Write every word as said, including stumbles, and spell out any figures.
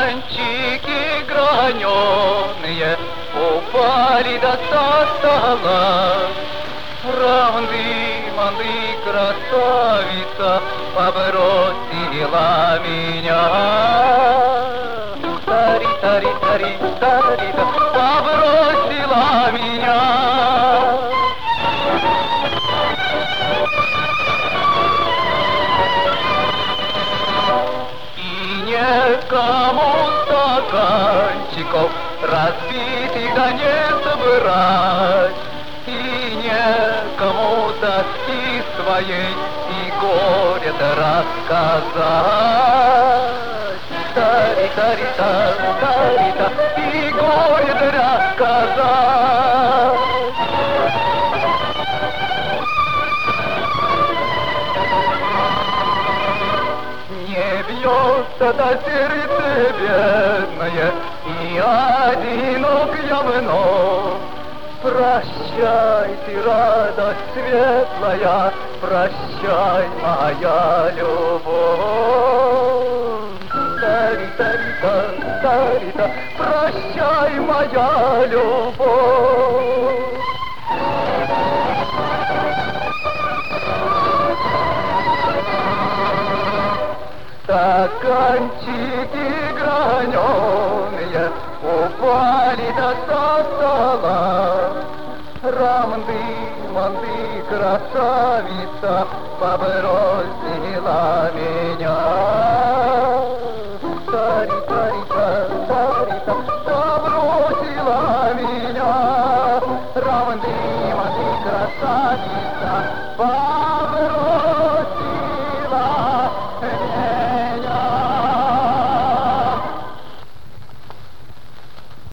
Стаканчики граненые упали до стола. Ранды-манды красавица побросила меня. Тари-тари-тари-тари-та, побросила меня. Некому стаканчиков разбитых да не собрать, и некому тоски своей и горе-то рассказать. Тари-тари-та, тари-та, и горе-то рассказать. Бьется до сердца бедное, и одинок я вновь. Прощай, ты, радость светлая, прощай, моя любовь. Тари-тари-та, тари-та, прощай, моя любовь. Стаканчики граненые упали до стола. Рамды-манды красавица побросила меня. Тари-тари-та, тари-та, побросила меня. Рамды-манды красавица побросила меня.